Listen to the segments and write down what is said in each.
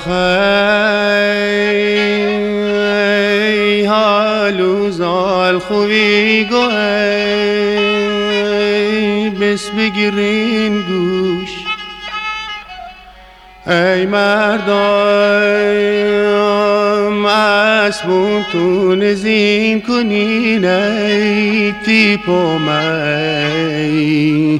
ای حالو زال خوی گو ای بس بگیرین گوش ای مردم اسبون تو نزین کنین ای تیپ و می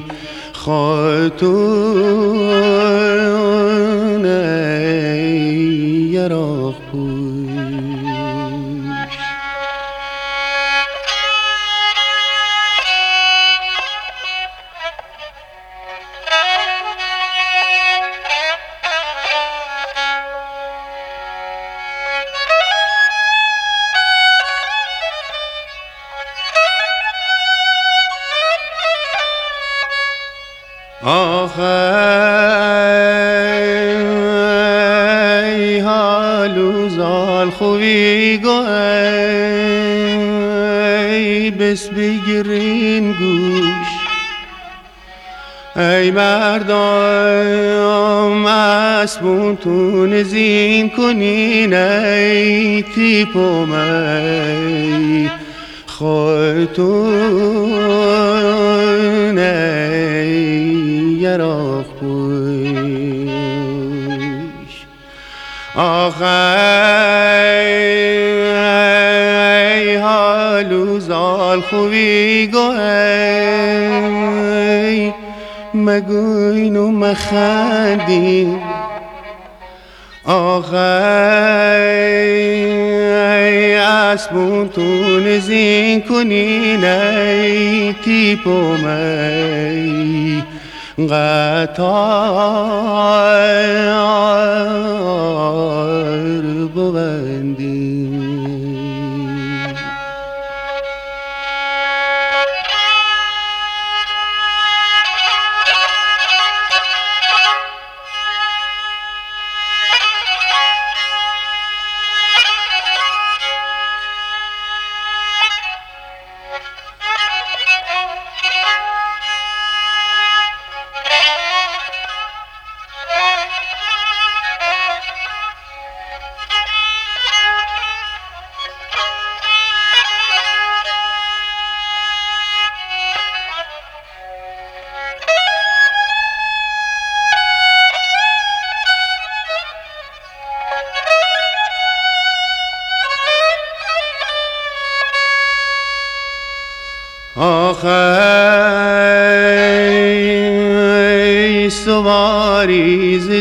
خاتون ای یراق پوش آخ ای حالو زال خوی گو ای بس بگیرین گوش ای مردم اسبون تو نزین کنین ای تیپ و می خاتون ای یراق پوش آخ ای حالو زال خوی گو ای مگوین و مخندین آخ ای اسبون تو نزین کنین ای تیپ و می قطار ببندین آخ ای سواری ز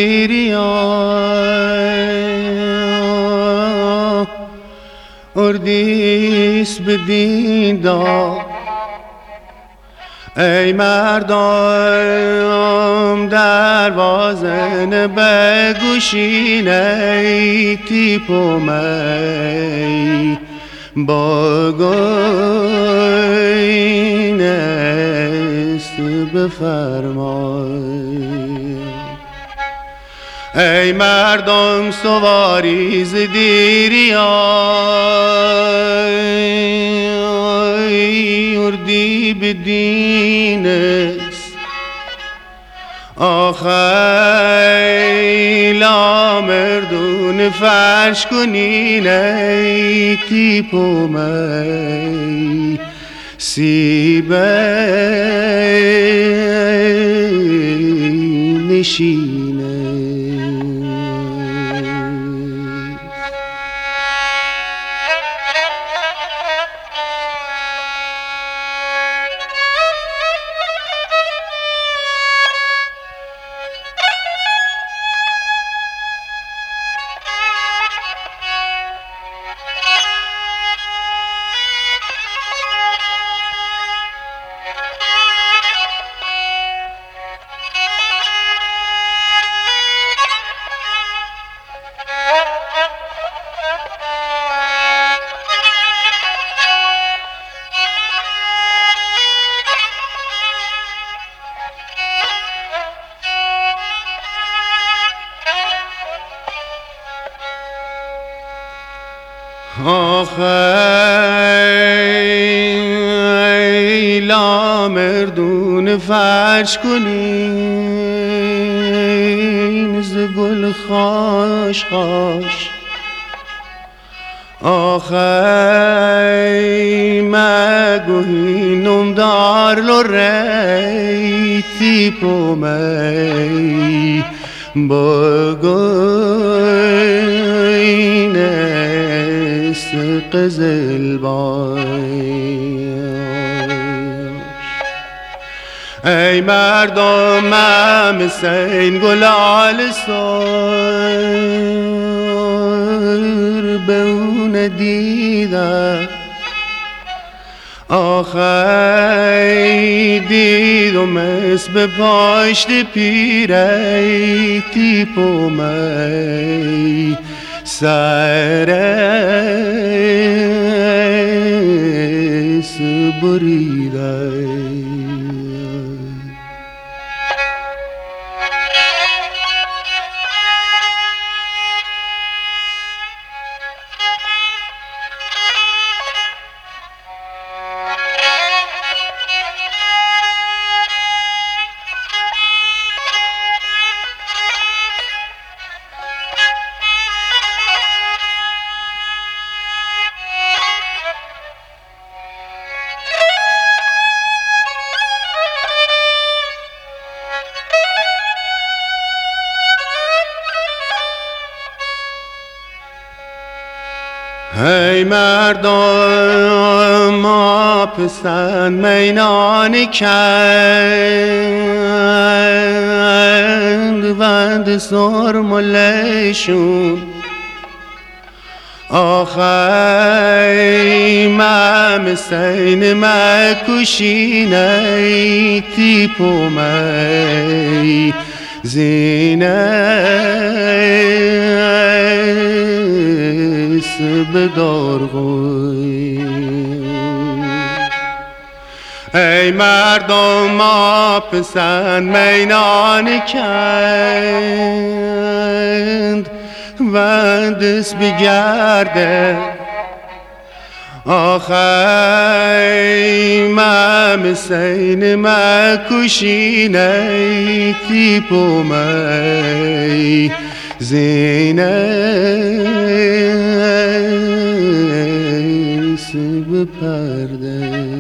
دیریا اردیس بدین دا ای مردم دروازه بگوشین ای تیپ و می با گوین است بفرمای ای مردم سواری ز دیریا اردی بدین است آخ ای لامردون فرش کنین ای تیپ و می سیبه نشینه آخ ای لیلا مردون فرش کنین ز گل خوش خوش آخی مگوهینم دار لو ریتی پو می بگوینست قزل باش ای مردم مسین گلال سر به اون دیدم آخی دیدم اس به پاشت پیره تیپو می سرس بریده ای مردم ما پسند مینان کند وند سرملیشون آخی مسین مکوشینه تیپو می زینست بدارغوی ای مردم ما پسند مینان کند وندس بگرده آخی مسین مکوشینه تیپو می زینست بپرده